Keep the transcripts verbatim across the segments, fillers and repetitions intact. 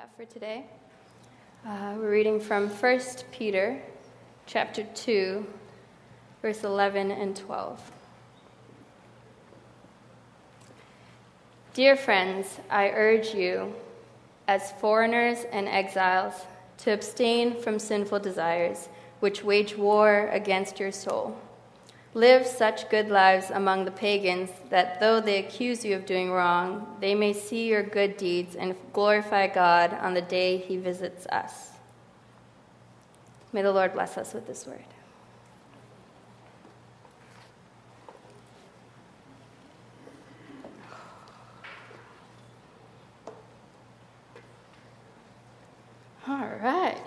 have for today. Uh, we're reading from First Peter chapter two, verse eleven and twelve. Dear friends, I urge you, as foreigners and exiles, to abstain from sinful desires, which wage war against your soul. Live such good lives among the pagans that though they accuse you of doing wrong, they may see your good deeds and glorify God on the day he visits us. May the Lord bless us with this word. All right.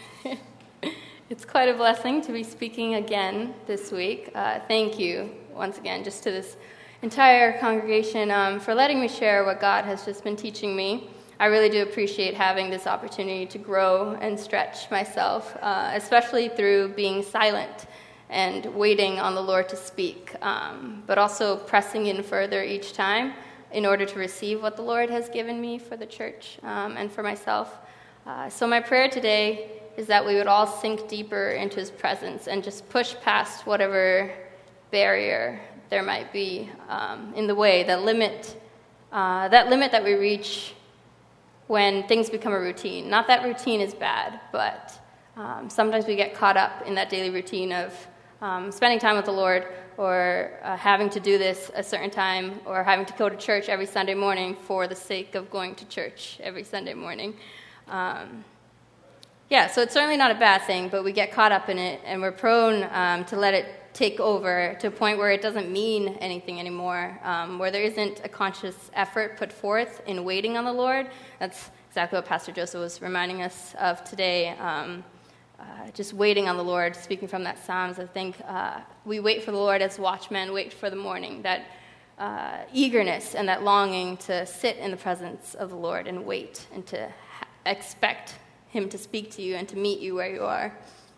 It's quite a blessing to be speaking again this week. Uh, thank you once again just to this entire congregation um, for letting me share what God has just been teaching me. I really do appreciate having this opportunity to grow and stretch myself, uh, especially through being silent and waiting on the Lord to speak, um, but also pressing in further each time in order to receive what the Lord has given me for the church um, and for myself. Uh, so my prayer today is that we would all sink deeper into his presence and just push past whatever barrier there might be um, in the way, that limit, uh, that limit that we reach when things become a routine. Not that routine is bad, but um, sometimes we get caught up in that daily routine of um, spending time with the Lord, or uh, having to do this a certain time, or having to go to church every Sunday morning for the sake of going to church every Sunday morning. Um, Yeah, so it's certainly not a bad thing, but we get caught up in it, and we're prone um, to let it take over to a point where it doesn't mean anything anymore, um, where there isn't a conscious effort put forth in waiting on the Lord. That's exactly what Pastor Joseph was reminding us of today, um, uh, just waiting on the Lord, speaking from that Psalms. I think uh, we wait for the Lord as watchmen wait for the morning, that uh, eagerness and that longing to sit in the presence of the Lord and wait and to ha- expect him to speak to you and to meet you where you are.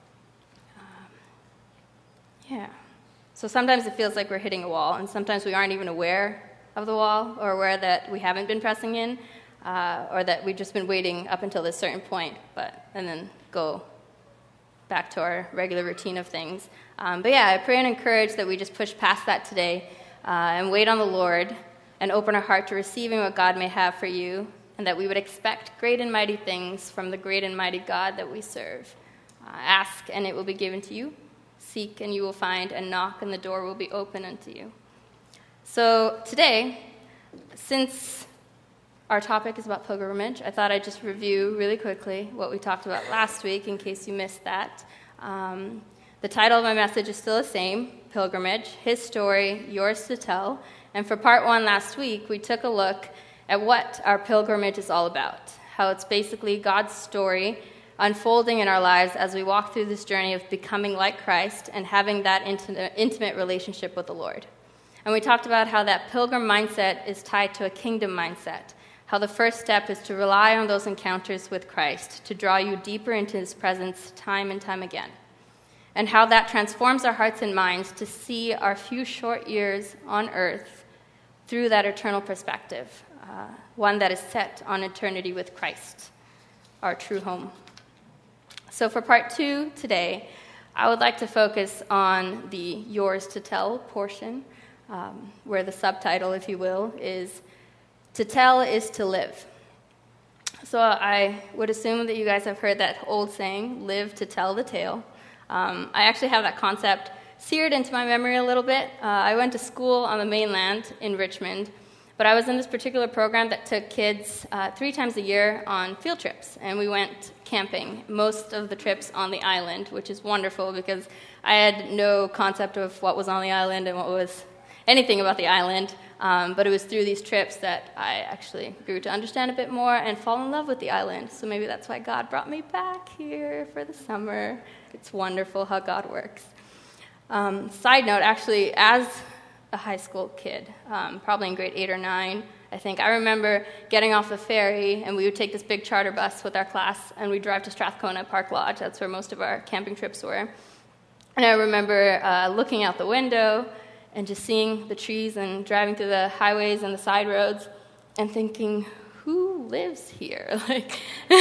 Um, yeah. So sometimes it feels like we're hitting a wall, and sometimes we aren't even aware of the wall, or aware that we haven't been pressing in, uh, or that we've just been waiting up until this certain point, but and then go back to our regular routine of things. Um, but yeah, I pray and encourage that we just push past that today uh, and wait on the Lord and open our heart to receiving what God may have for you, and that we would expect great and mighty things from the great and mighty God that we serve. Uh, ask, and it will be given to you. Seek, and you will find, and knock, and the door will be open unto you. So today, since our topic is about pilgrimage, I thought I'd just review really quickly what we talked about last week, in case you missed that. Um, the title of my message is still the same, Pilgrimage, His Story, Yours to Tell. And for part one last week, we took a look at what our pilgrimage is all about, how it's basically God's story unfolding in our lives as we walk through this journey of becoming like Christ and having that intimate relationship with the Lord. And we talked about how that pilgrim mindset is tied to a kingdom mindset, how the first step is to rely on those encounters with Christ to draw you deeper into his presence time and time again, and how that transforms our hearts and minds to see our few short years on earth through that eternal perspective. Uh, one that is set on eternity with Christ, our true home. So for part two today, I would like to focus on the Yours to Tell portion, um, where the subtitle, if you will, is To Tell is to Live. So I would assume that you guys have heard that old saying, live to tell the tale. Um, I actually have that concept seared into my memory a little bit. Uh, I went to school on the mainland in Richmond, but I was in this particular program that took kids uh, three times a year on field trips, and we went camping, most of the trips on the island, which is wonderful because I had no concept of what was on the island and what was anything about the island, um, but it was through these trips that I actually grew to understand a bit more and fall in love with the island. So maybe that's why God brought me back here for the summer. It's wonderful how God works. Um, side note, actually, as a high school kid, um, probably in grade eight or nine, I think. I remember getting off the ferry, and we would take this big charter bus with our class, and we'd drive to Strathcona Park Lodge. That's where most of our camping trips were. And I remember uh, looking out the window and just seeing the trees and driving through the highways and the side roads and thinking, who lives here? Like,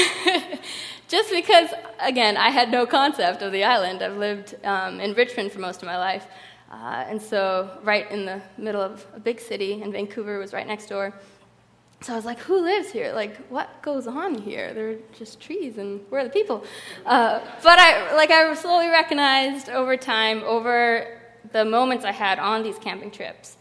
just because, again, I had no concept of the island. I've lived um, in Richmond for most of my life. Uh, and so right in the middle of a big city, and Vancouver was right next door. So I was like, who lives here? Like, what goes on here? They're just trees, and where are the people? Uh, but I, like, I slowly recognized over time, over the moments I had on these camping trips,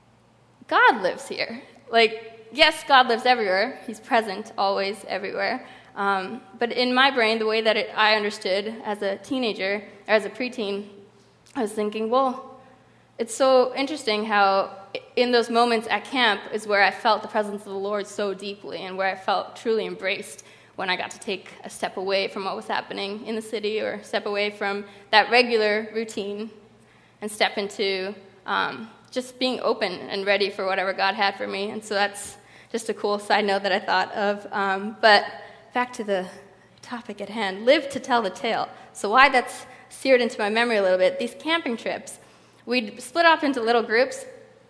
God lives here. Like, yes, God lives everywhere. He's present always, everywhere. Um, but in my brain, the way that it, I understood as a teenager, or as a preteen, I was thinking, well, it's so interesting how in those moments at camp is where I felt the presence of the Lord so deeply, and where I felt truly embraced when I got to take a step away from what was happening in the city, or step away from that regular routine and step into um, just being open and ready for whatever God had for me. And so that's just a cool side note that I thought of. Um, but back to the topic at hand, live to tell the tale. So why that's seared into my memory a little bit, these camping trips, we'd split up into little groups,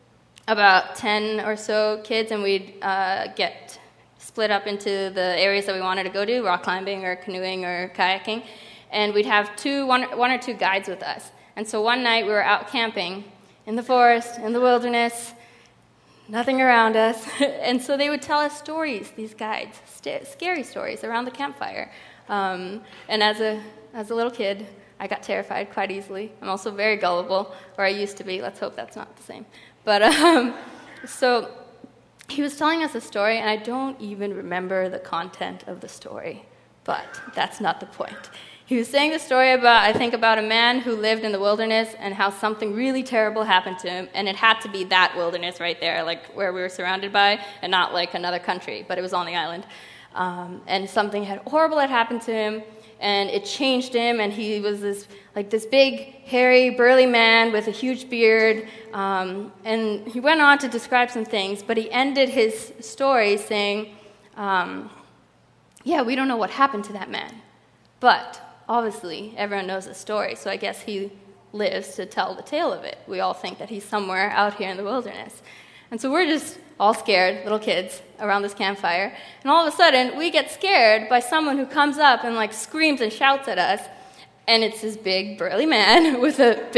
about ten or so kids, and we'd uh, get split up into the areas that we wanted to go to, rock climbing or canoeing or kayaking, and we'd have two, one, one or two guides with us. And so one night we were out camping in the forest, in the wilderness, nothing around us, and so they would tell us stories, these guides, st- scary stories around the campfire. Um, and as a as a little kid, I got terrified quite easily. I'm also very gullible, or I used to be. Let's hope that's not the same. But um, so he was telling us a story, and I don't even remember the content of the story, but that's not the point. He was saying the story about, I think, about a man who lived in the wilderness and how something really terrible happened to him, and it had to be that wilderness right there, like where we were surrounded by, and not like another country, but it was on the island. Um, and something had horrible had happened to him, and it changed him, and he was this like this big, hairy, burly man with a huge beard, um, and he went on to describe some things, but he ended his story saying, um, yeah, we don't know what happened to that man, but obviously everyone knows the story, so I guess he lives to tell the tale of it. We all think that he's somewhere out here in the wilderness. And so we're just all scared, little kids, around this campfire. And all of a sudden, we get scared by someone who comes up and like screams and shouts at us. And it's this big, burly man with a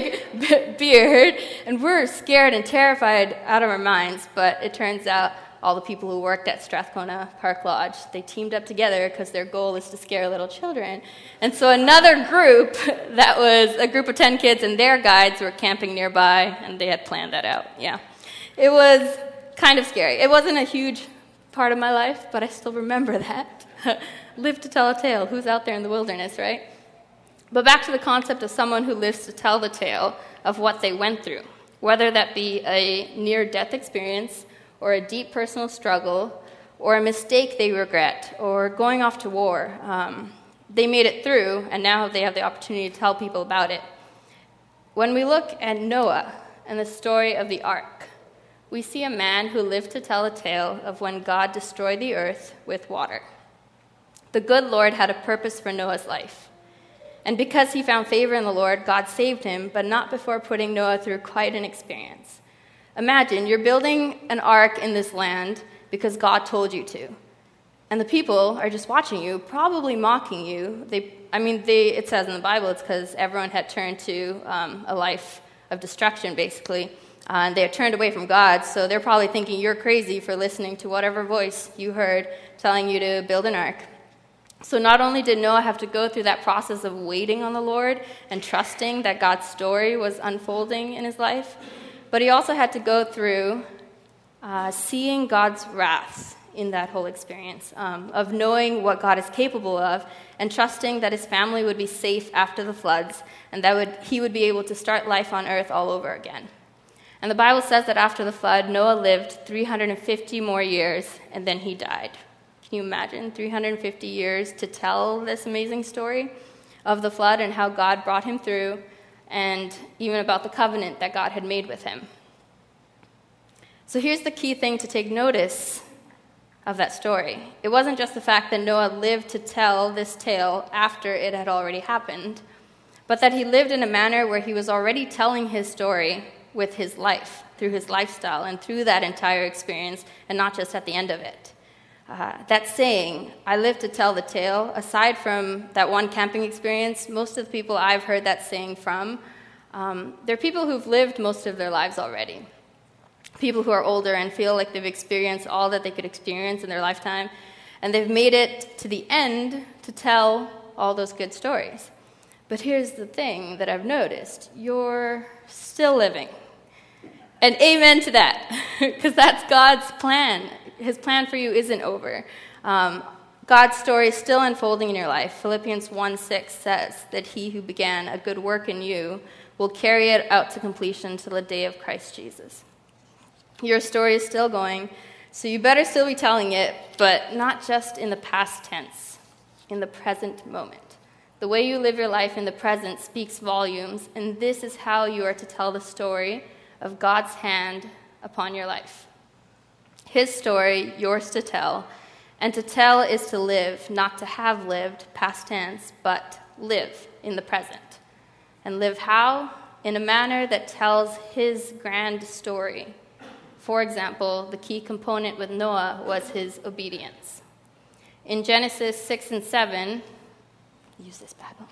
big beard. And we're scared and terrified out of our minds. But it turns out all the people who worked at Strathcona Park Lodge, they teamed up together because their goal is to scare little children. And so another group, that was a group of ten kids, and their guides were camping nearby, and they had planned that out, yeah. It was kind of scary. It wasn't a huge part of my life, but I still remember that. Live to tell a tale. Who's out there in the wilderness, right? But back to the concept of someone who lives to tell the tale of what they went through, whether that be a near-death experience, or a deep personal struggle, or a mistake they regret, or going off to war. Um, they made it through, and now they have the opportunity to tell people about it. When we look at Noah and the story of the ark, we see a man who lived to tell a tale of when God destroyed the earth with water. The good Lord had a purpose for Noah's life. And because he found favor in the Lord, God saved him, but not before putting Noah through quite an experience. Imagine you're building an ark in this land because God told you to. And the people are just watching you, probably mocking you. They, I mean, they, it says in the Bible it's because everyone had turned to um, a life of destruction, basically. Uh, and they had turned away from God, so they're probably thinking you're crazy for listening to whatever voice you heard telling you to build an ark. So not only did Noah have to go through that process of waiting on the Lord and trusting that God's story was unfolding in his life, but he also had to go through uh, seeing God's wrath in that whole experience, um, of knowing what God is capable of and trusting that his family would be safe after the floods and that would, he would be able to start life on earth all over again. And the Bible says that after the flood, Noah lived three hundred fifty more years, and then he died. Can you imagine three hundred fifty years to tell this amazing story of the flood and how God brought him through, and even about the covenant that God had made with him? So here's the key thing to take notice of that story. It wasn't just the fact that Noah lived to tell this tale after it had already happened, but that he lived in a manner where he was already telling his story with his life, through his lifestyle, and through that entire experience, and not just at the end of it. Uh, that saying, I live to tell the tale, aside from that one camping experience, most of the people I've heard that saying from, um, they're people who've lived most of their lives already. People who are older and feel like they've experienced all that they could experience in their lifetime, and they've made it to the end to tell all those good stories. But here's the thing that I've noticed. You're still living. And amen to that, because that's God's plan. His plan for you isn't over. Um, God's story is still unfolding in your life. Philippians one six says that he who began a good work in you will carry it out to completion till the day of Christ Jesus. Your story is still going, so you better still be telling it, but not just in the past tense, in the present moment. The way you live your life in the present speaks volumes, and this is how you are to tell the story of God's hand upon your life. His story, yours to tell, and to tell is to live, not to have lived, past tense, but live in the present. And live how? In a manner that tells his grand story. For example, the key component with Noah was his obedience. In Genesis six and seven, use this Bible,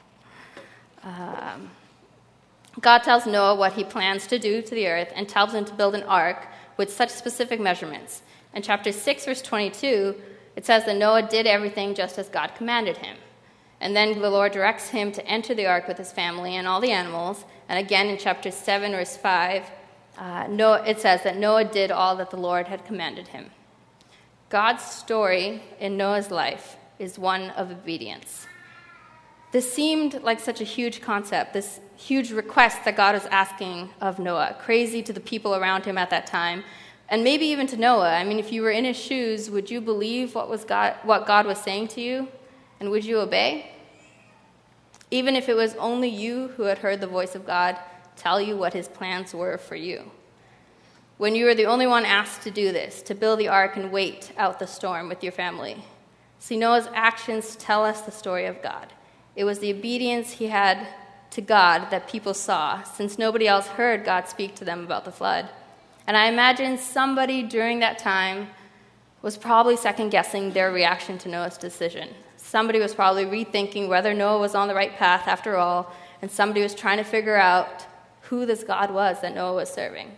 um, God tells Noah what he plans to do to the earth and tells him to build an ark with such specific measurements. In chapter six, verse twenty-two, it says that Noah did everything just as God commanded him. And then the Lord directs him to enter the ark with his family and all the animals. And again in chapter seven, verse five, uh, Noah, it says that Noah did all that the Lord had commanded him. God's story in Noah's life is one of obedience. This seemed like such a huge concept, this huge request that God was asking of Noah, crazy to the people around him at that time, and maybe even to Noah. I mean, if you were in his shoes, would you believe what was God, what God was saying to you? And would you obey? Even if it was only you who had heard the voice of God tell you what his plans were for you. When you were the only one asked to do this, to build the ark and wait out the storm with your family. See, Noah's actions tell us the story of God. It was the obedience he had to God that people saw, since nobody else heard God speak to them about the flood. And I imagine somebody during that time was probably second-guessing their reaction to Noah's decision. Somebody was probably rethinking whether Noah was on the right path after all, and somebody was trying to figure out who this God was that Noah was serving.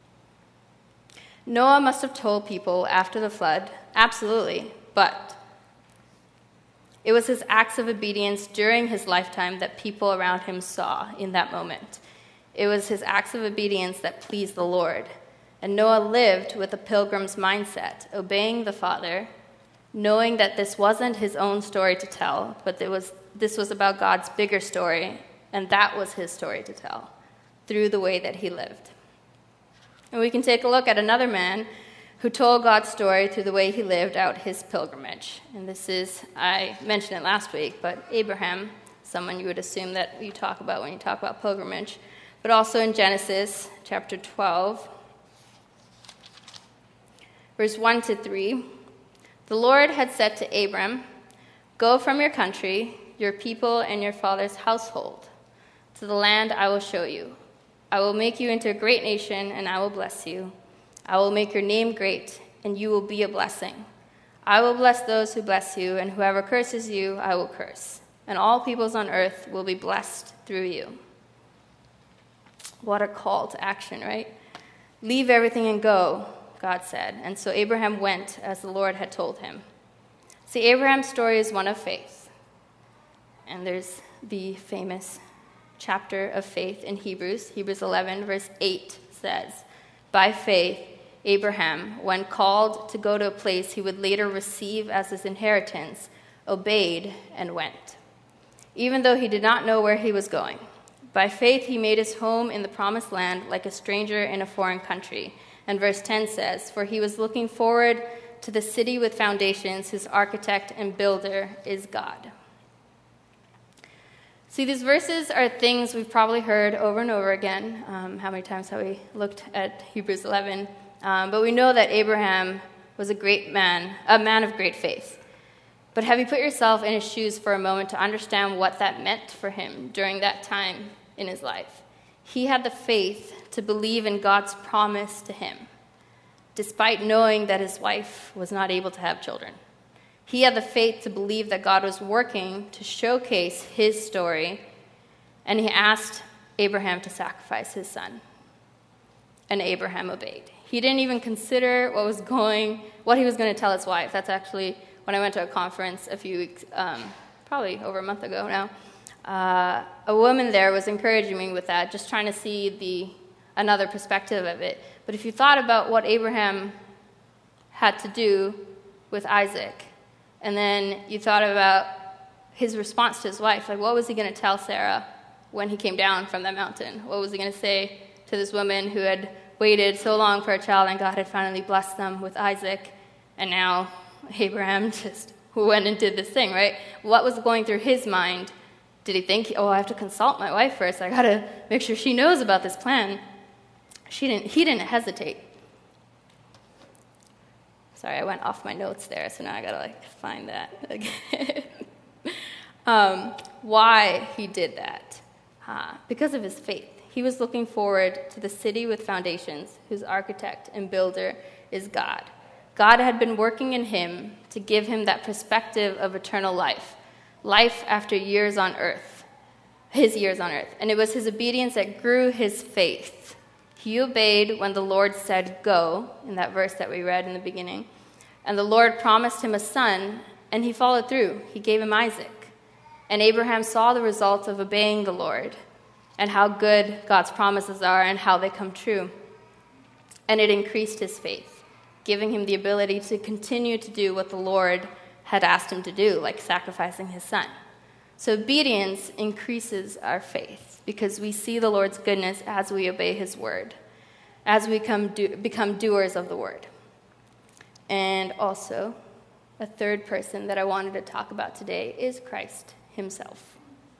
Noah must have told people after the flood, absolutely, but it was his acts of obedience during his lifetime that people around him saw in that moment. It was his acts of obedience that pleased the Lord. And Noah lived with a pilgrim's mindset, obeying the Father, knowing that this wasn't his own story to tell, but it was, this was about God's bigger story, and that was his story to tell, through the way that he lived. And we can take a look at another man who told God's story through the way he lived out his pilgrimage. And this is, I mentioned it last week, but Abraham, someone you would assume that you talk about when you talk about pilgrimage, but also in Genesis chapter twelve, verse one to three, the Lord had said to Abram, "Go from your country, your people, and your father's household, to the land I will show you. I will make you into a great nation, and I will bless you. I will make your name great, and you will be a blessing. I will bless those who bless you, and whoever curses you, I will curse. And all peoples on earth will be blessed through you." What a call to action, right? Leave everything and go, God said. And so Abraham went as the Lord had told him. See, Abraham's story is one of faith. And there's the famous chapter of faith in Hebrews. Hebrews eleven, verse eight says, "By faith, Abraham, when called to go to a place he would later receive as his inheritance, obeyed and went, even though he did not know where he was going. By faith, he made his home in the promised land like a stranger in a foreign country." And verse ten says, "For he was looking forward to the city with foundations, whose architect and builder is God." See, these verses are things we've probably heard over and over again. Um, how many times have we looked at Hebrews eleven? Um, but we know that Abraham was a great man, a man of great faith. But have you put yourself in his shoes for a moment to understand what that meant for him during that time in his life? He had the faith to believe in God's promise to him, despite knowing that his wife was not able to have children. He had the faith to believe that God was working to showcase his story, and he asked Abraham to sacrifice his son. And Abraham obeyed. He didn't even consider what was going, what he was going to tell his wife. That's actually when I went to a conference a few weeks, um, probably over a month ago now. Uh, a woman there was encouraging me with that, just trying to see the another perspective of it. But if you thought about what Abraham had to do with Isaac, and then you thought about his response to his wife, like what was he going to tell Sarah when he came down from that mountain? What was he going to say to this woman who had waited so long for a child and God had finally blessed them with Isaac, and now Abraham just went and did this thing, right? What was going through his mind? Did he think, oh, I have to consult my wife first. I got to make sure she knows about this plan. She didn't. He didn't hesitate. Sorry, I went off my notes there, so now I got to like find that again. um, why he did that? Uh, because of his faith. He was looking forward to the city with foundations, whose architect and builder is God. God had been working in him to give him that perspective of eternal life, life after years on earth, his years on earth. And it was his obedience that grew his faith. He obeyed when the Lord said, go, in that verse that we read in the beginning. And the Lord promised him a son, and he followed through. He gave him Isaac. And Abraham saw the results of obeying the Lord, and how good God's promises are and how they come true. And it increased his faith, giving him the ability to continue to do what the Lord had asked him to do, like sacrificing his son. So obedience increases our faith because we see the Lord's goodness as we obey his word, as we come do, become doers of the word. And also, a third person that I wanted to talk about today is Christ himself.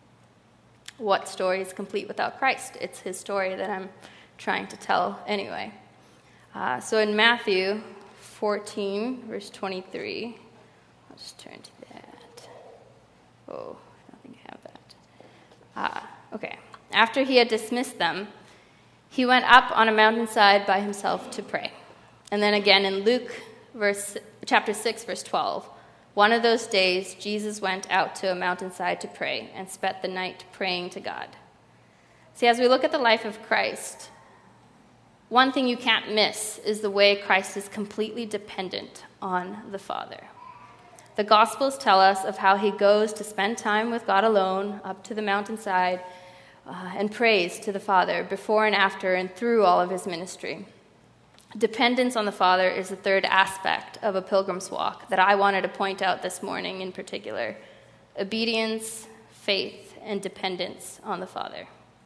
What story is complete without Christ? It's his story that I'm trying to tell anyway. Uh, so in Matthew fourteen, verse twenty-three, I'll just turn to that. Oh, I don't think I have that. Ah, okay. After he had dismissed them, he went up on a mountainside by himself to pray. And then again in Luke verse, chapter six, verse twelve, one of those days, Jesus went out to a mountainside to pray and spent the night praying to God. See, as we look at the life of Christ, one thing you can't miss is the way Christ is completely dependent on the Father. The Gospels tell us of how he goes to spend time with God alone up to the mountainside uh, and prays to the Father before and after and through all of his ministry. Dependence on the Father is the third aspect of a pilgrim's walk that I wanted to point out this morning in particular. Obedience, faith, and dependence on the Father.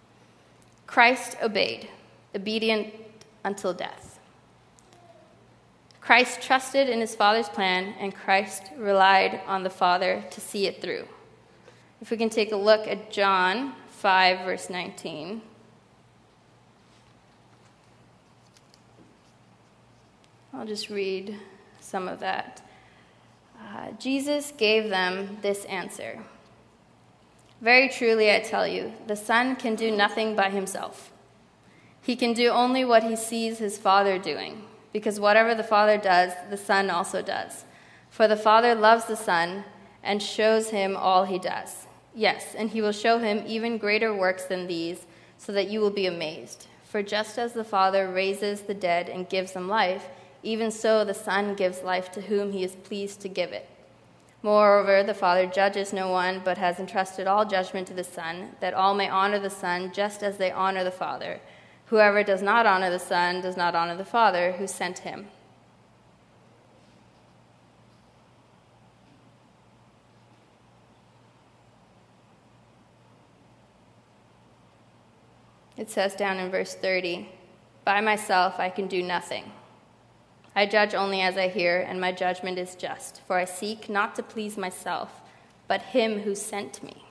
Christ obeyed, obedient until death. Christ trusted in his Father's plan, and Christ relied on the Father to see it through. If we can take a look at John five, verse nineteen. I'll just read some of that. Uh, Jesus gave them this answer. Very truly, I tell you, the Son can do nothing by himself. He can do only what he sees his Father doing, because whatever the Father does, the Son also does. For the Father loves the Son and shows him all he does. Yes, and he will show him even greater works than these, so that you will be amazed. For just as the Father raises the dead and gives them life, even so the Son gives life to whom he is pleased to give it. Moreover, the Father judges no one, but has entrusted all judgment to the Son, that all may honor the Son just as they honor the Father. Whoever does not honor the Son does not honor the Father who sent him. It says down in verse thirty, by myself I can do nothing. I judge only as I hear, and my judgment is just, for I seek not to please myself, but him who sent me.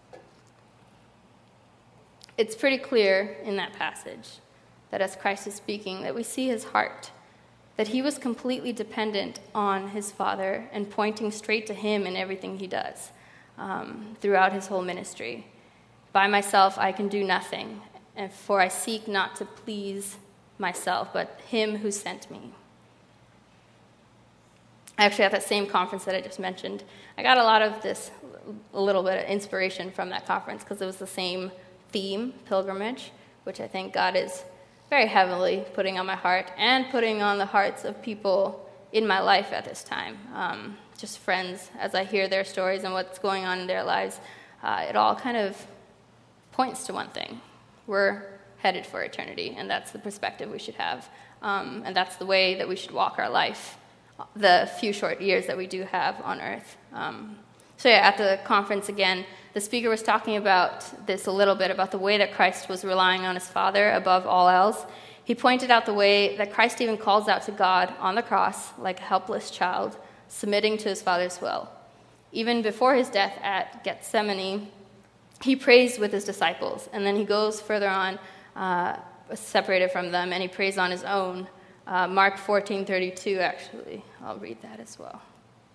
It's pretty clear in that passage that as Christ is speaking, that we see his heart, that he was completely dependent on his Father and pointing straight to him in everything he does um, throughout his whole ministry. By myself I can do nothing, and for I seek not to please myself, but him who sent me. Actually, at that same conference that I just mentioned, I got a lot of this, a little bit of inspiration from that conference because it was the same theme, pilgrimage, which I think God is very heavily putting on my heart and putting on the hearts of people in my life at this time. Um, just friends, as I hear their stories and what's going on in their lives, uh, it all kind of points to one thing. We're headed for eternity, and that's the perspective we should have. Um, and that's the way that we should walk our life, the few short years that we do have on earth. Um, so yeah, at the conference again, the speaker was talking about this a little bit, about the way that Christ was relying on his Father above all else. He pointed out the way that Christ even calls out to God on the cross like a helpless child, submitting to his Father's will. Even before his death at Gethsemane, he prays with his disciples, and then he goes further on, uh, separated from them, and he prays on his own. Uh, Mark fourteen thirty-two, actually. I'll read that as well.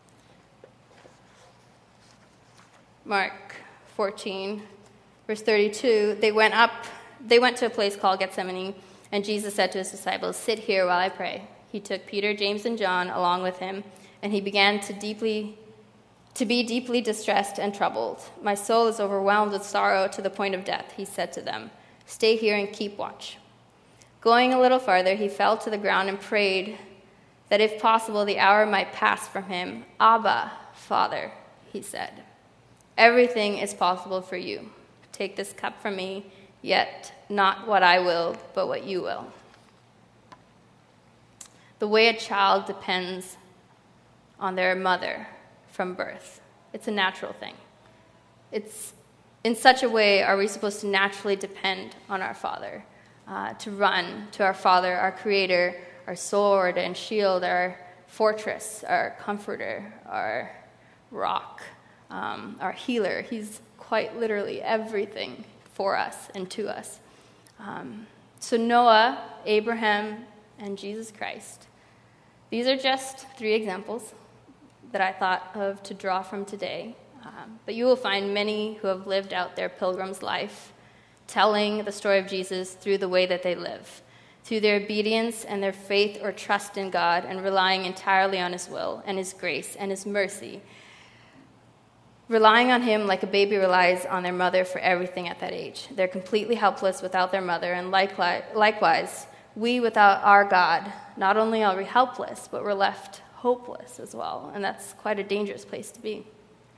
Mark fourteen, verse thirty-two, they went up, they went to a place called Gethsemane, and Jesus said to his disciples, "Sit here while I pray." He took Peter, James, and John along with him, and he began to deeply, to be deeply distressed and troubled. "My soul is overwhelmed with sorrow to the point of death," he said to them. "Stay here and keep watch." Going a little farther, he fell to the ground and prayed that if possible the hour might pass from him. "Abba, Father," he said, "everything is possible for you. Take this cup from me, yet not what I will, but what you will." The way a child depends on their mother from birth. It's a natural thing. It's in such a way are we supposed to naturally depend on our Father, uh, to run to our Father, our Creator, our sword and shield, our fortress, our comforter, our rock, um, our healer. He's quite literally everything for us and to us. Um, so Noah, Abraham, and Jesus Christ. These are just three examples that I thought of to draw from today. Um, but you will find many who have lived out their pilgrim's life, telling the story of Jesus through the way that they live, through their obedience and their faith or trust in God, and relying entirely on his will and his grace and his mercy, relying on him like a baby relies on their mother for everything at that age. They're completely helpless without their mother, and likewise, we without our God, not only are we helpless, but we're left hopeless as well, and that's quite a dangerous place to be.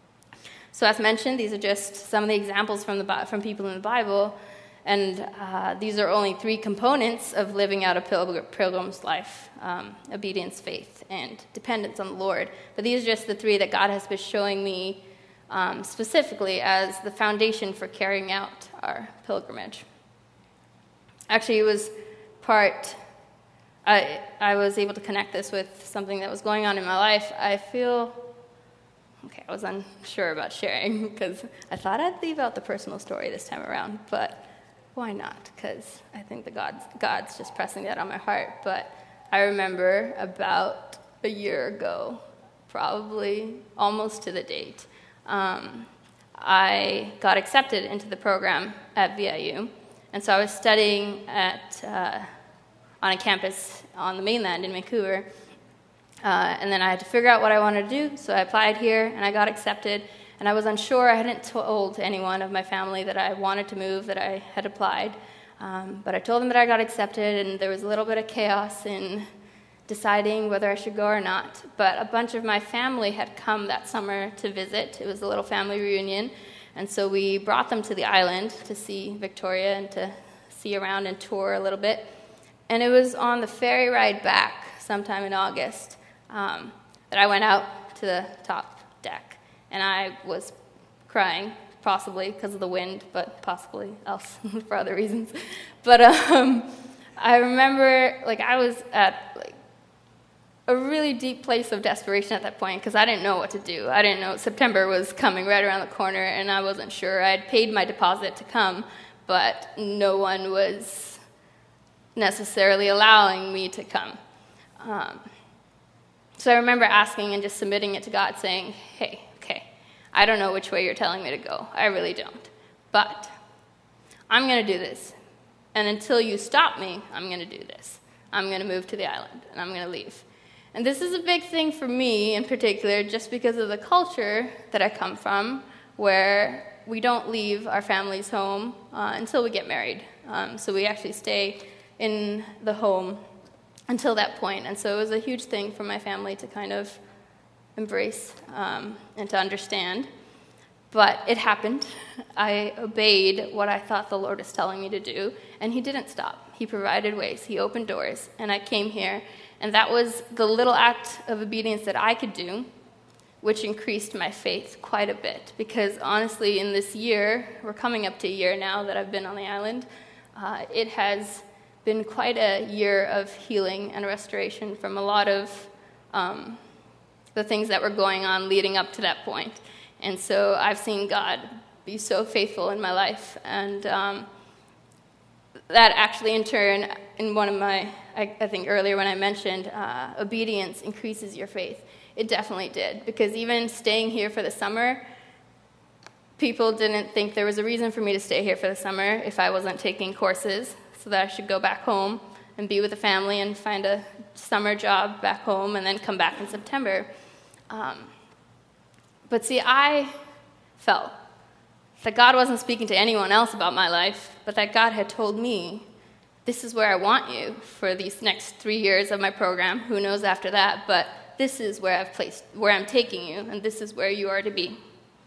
So as mentioned, these are just some of the examples from the from people in the Bible, and uh, these are only three components of living out a pilgrim's life: um, obedience, faith, and dependence on the Lord. But these are just the three that God has been showing me um, specifically as the foundation for carrying out our pilgrimage. Actually, it was part... I, I was able to connect this with something that was going on in my life. I feel... Okay, I was unsure about sharing because I thought I'd leave out the personal story this time around, but why not? Because I think the God's, God's just pressing that on my heart. But I remember about a year ago, probably almost to the date, um, I got accepted into the program at V I U, and so I was studying at uh, on a campus on the mainland in Vancouver. Uh, and then I had to figure out what I wanted to do, so I applied here, and I got accepted. And I was unsure. I hadn't told anyone of my family that I wanted to move, that I had applied. Um, but I told them that I got accepted, and there was a little bit of chaos in deciding whether I should go or not. But a bunch of my family had come that summer to visit. It was a little family reunion. And so we brought them to the island to see Victoria and to see around and tour a little bit. And it was on the ferry ride back sometime in August Um, that I went out to the top deck, and I was crying, possibly because of the wind, but possibly else for other reasons. But um, I remember, like, I was at like a really deep place of desperation at that point because I didn't know what to do. I didn't know September was coming right around the corner, and I wasn't sure. I had paid my deposit to come, but no one was necessarily allowing me to come. Um, So I remember asking and just submitting it to God, saying, hey, okay, I don't know which way you're telling me to go. I really don't. But I'm going to do this. And until you stop me, I'm going to do this. I'm going to move to the island, and I'm going to leave. And this is a big thing for me in particular, just because of the culture that I come from, where we don't leave our family's home uh, until we get married. Um, so we actually stay in the home until that point. And so it was a huge thing for my family to kind of embrace um, and to understand. But it happened. I obeyed what I thought the Lord was telling me to do, and he didn't stop. He provided ways. He opened doors, and I came here. And that was the little act of obedience that I could do, which increased my faith quite a bit. Because honestly, in this year, we're coming up to a year now that I've been on the island, uh, it has been quite a year of healing and restoration from a lot of um, the things that were going on leading up to that point. And so I've seen God be so faithful in my life. And um, that actually, in turn, in one of my, I, I think earlier when I mentioned uh, obedience increases your faith, it definitely did. Because even staying here for the summer, people didn't think there was a reason for me to stay here for the summer if I wasn't taking courses, so that I should go back home and be with the family and find a summer job back home and then come back in September. Um, But see, I felt that God wasn't speaking to anyone else about my life, but that God had told me, this is where I want you for these next three years of my program. Who knows after that, but this is where I've placed, where I'm taking you, and this is where you are to be.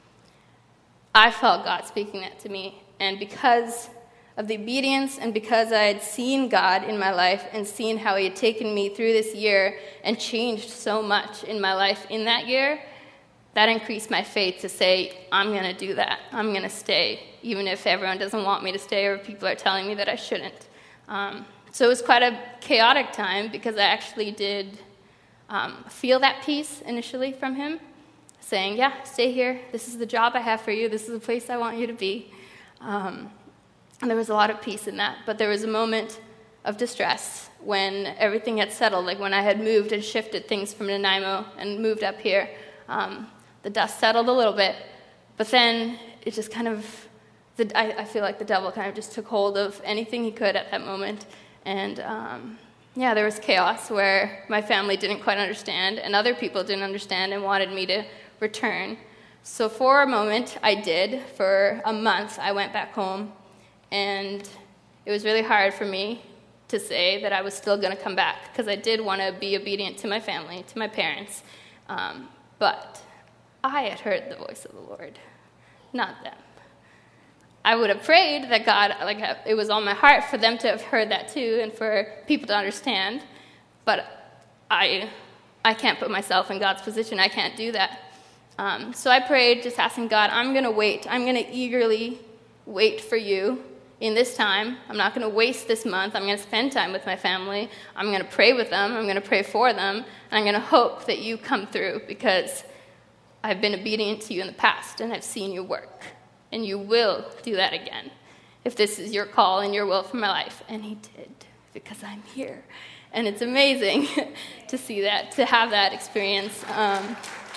I felt God speaking that to me, and because of the obedience and because I had seen God in my life and seen how he had taken me through this year and changed so much in my life in that year, that increased my faith to say, I'm going to do that. I'm going to stay, even if everyone doesn't want me to stay or people are telling me that I shouldn't. Um, so it was quite a chaotic time because I actually did um, feel that peace initially from him, saying, yeah, stay here. This is the job I have for you. This is the place I want you to be. Um, and there was a lot of peace in that. But there was a moment of distress when everything had settled, like when I had moved and shifted things from Nanaimo and moved up here. Um, the dust settled a little bit, but then it just kind of, the, I, I feel like the devil kind of just took hold of anything he could at that moment. And um, yeah, there was chaos where my family didn't quite understand, and other people didn't understand and wanted me to return. So for a moment, I did. For a month, I went back home, and it was really hard for me to say that I was still going to come back, because I did want to be obedient to my family, to my parents. Um, but I had heard the voice of the Lord, not them. I would have prayed that God, like it was on my heart for them to have heard that too, and for people to understand. But I, I can't put myself in God's position. I can't do that. Um, so I prayed, just asking God, I'm going to wait. I'm going to eagerly wait for you in this time. I'm not going to waste this month. I'm going to spend time with my family. I'm going to pray with them. I'm going to pray for them. And I'm going to hope that you come through, because I've been obedient to you in the past, and I've seen you work. And you will do that again if this is your call and your will for my life. And he did, because I'm here. And it's amazing to see that, to have that experience. Um,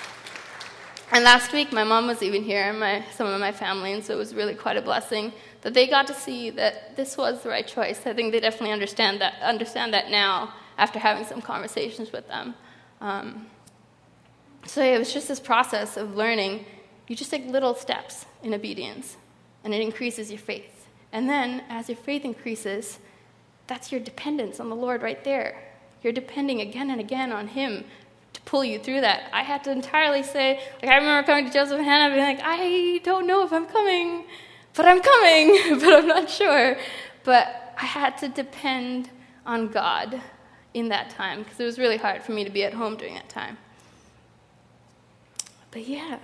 and last week, my mom was even here, and my, some of my family, and so it was really quite a blessing that they got to see that this was the right choice. I think they definitely understand that, understand that now after having some conversations with them. Um, so yeah, it was just this process of learning. You just take little steps in obedience, and it increases your faith. And then, as your faith increases, that's your dependence on the Lord right there. You're depending again and again on him to pull you through that. I had to entirely say, like I remember coming to Joseph and Hannah being like, I don't know if I'm coming, but I'm coming, but I'm not sure. But I had to depend on God in that time, because it was really hard for me to be at home during that time. But yeah.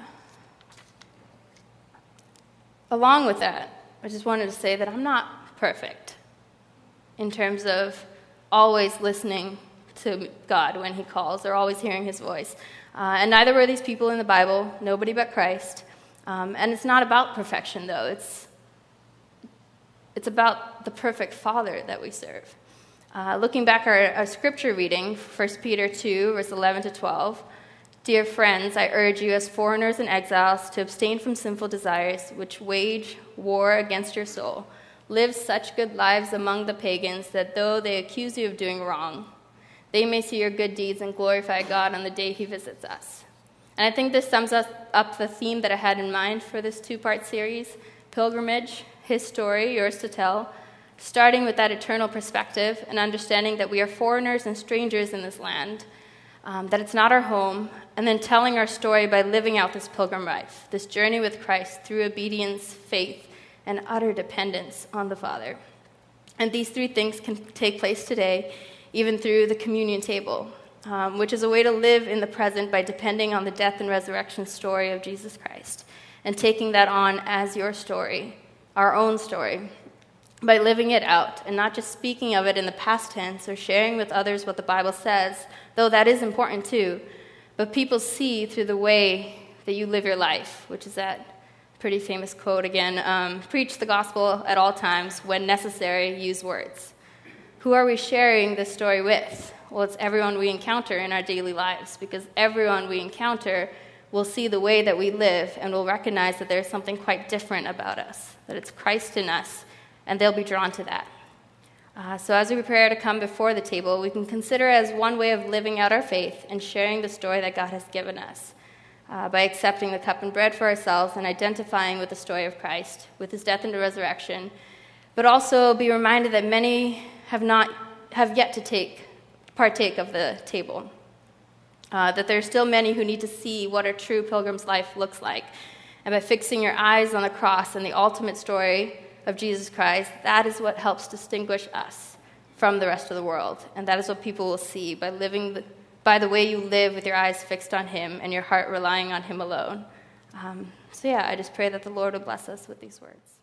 Along with that, I just wanted to say that I'm not perfect in terms of always listening to God when he calls, or always hearing his voice. Uh, and neither were these people in the Bible, nobody but Christ. Um, and it's not about perfection, though. It's, it's about the perfect Father that we serve. Uh, looking back at our, our scripture reading, First Peter two, verse eleven to twelve, dear friends, I urge you as foreigners and exiles to abstain from sinful desires which wage war against your soul. Live such good lives among the pagans that though they accuse you of doing wrong, they may see your good deeds and glorify God on the day he visits us. And I think this sums us up the theme that I had in mind for this two-part series, Pilgrimage, His Story, Yours to Tell, starting with that eternal perspective and understanding that we are foreigners and strangers in this land, um, that it's not our home, and then telling our story by living out this pilgrim life, this journey with Christ through obedience, faith, and utter dependence on the Father. And these three things can take place today, even through the communion table, um, which is a way to live in the present by depending on the death and resurrection story of Jesus Christ and taking that on as your story, our own story, by living it out and not just speaking of it in the past tense or sharing with others what the Bible says, though that is important too, but people see through the way that you live your life, which is that pretty famous quote again, um, preach the gospel at all times, when necessary, use words. Who are we sharing this story with? Well, it's everyone we encounter in our daily lives, because everyone we encounter will see the way that we live and will recognize that there's something quite different about us, that it's Christ in us, and they'll be drawn to that. Uh, so as we prepare to come before the table, we can consider it as one way of living out our faith and sharing the story that God has given us. Uh, by accepting the cup and bread for ourselves and identifying with the story of Christ, with his death and resurrection, but also be reminded that many have not have yet to take partake of the table. Uh, that there are still many who need to see what a true pilgrim's life looks like. And by fixing your eyes on the cross and the ultimate story of Jesus Christ, that is what helps distinguish us from the rest of the world. And that is what people will see by living the by the way you live with your eyes fixed on him and your heart relying on him alone. Um, so yeah, I just pray that the Lord will bless us with these words.